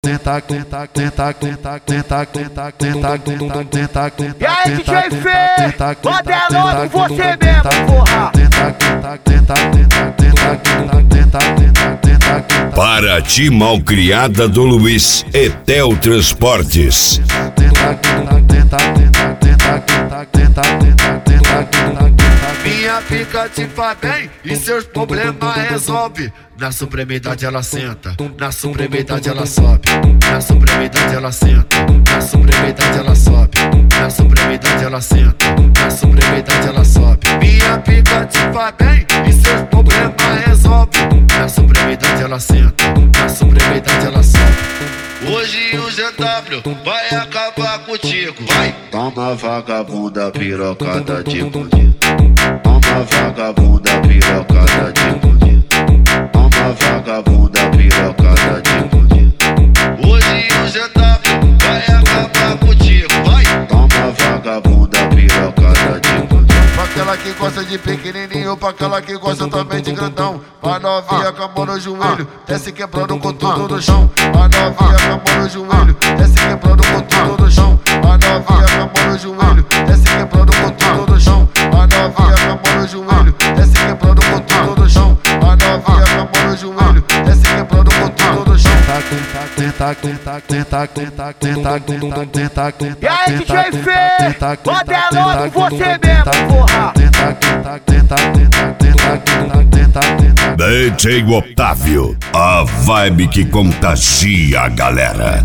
E aí, DJ Fê, bota logo você mesmo, porra. Paraty Malcriada do Luiz, Etel Transportes. Minha pica te faz bem e seus problemas resolve. Na supremidade ela senta, na supremidade ela sobe. Na supremidade ela senta, na supremidade ela sobe. Na supremidade ela senta, na supremidade ela sobe. Minha pica te faz bem e seus problemas resolve. Na supremidade ela senta, na supremidade ela sobe. Hoje o GW vai acabar contigo. Vai! Toma vagabunda pirocada de bandido. Toma vagabunda pirocada de bandido. Toma vagabunda pirocada de bandido. Hoje o GW vai acabar contigo. Vai! Toma vagabunda pirocada de bandido. Pra aquela que gosta de pequenininho, pra aquela que gosta também de grandão. Pra novinha com a mão no joelho, desce quebrando com tudo no chão. Pra novinha com a mão no joelho, desce quebrando com tudo no chão. Pra novinha com a mão no joelho, desce quebrando com tudo no chão. Pra novinha com a mão no joelho, desce quebrando com tudo no chão. Pra novinha com a mão no joelho, desce quebrando com tudo no chão. E aí, DJ Fê, bota logo você mesmo, porra. DJ Otávio, a vibe que contagia a galera.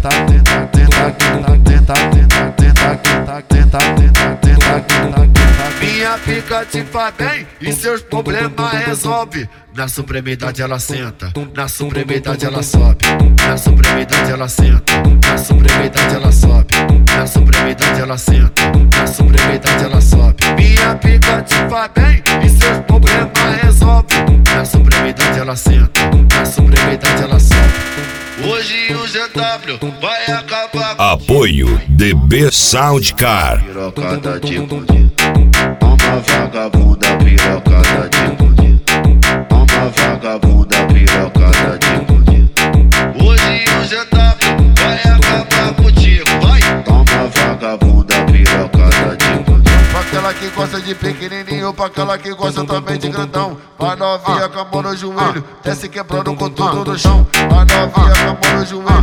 Minha pica te faz bem e seus problemas resolve. Na supremidade ela senta, na supremidade ela sobe. Na supremidade ela senta, na supremidade ela sobe. Na supremidade ela senta, na supremidade ela sobe. Minha pica te faz bem e seus problemas resolve. Na supremidade ela senta, na supremidade ela sobe. Hoje o GW vai acabar. Apoio DB Soundcar. Pirocada de bandido. Toma vagabunda pirocada de bandido. Toma vagabunda pirocada de bandido. Hoje o GW vai acabar contigo. Vai! Toma vagabunda pirocada de bandido. Pra aquela que gosta de pequenininho, pra aquela que gosta também de grandão. Pra novinha com a mão no joelho, desce quebrando com tudo no chão. Pra novinha com a mão no joelho,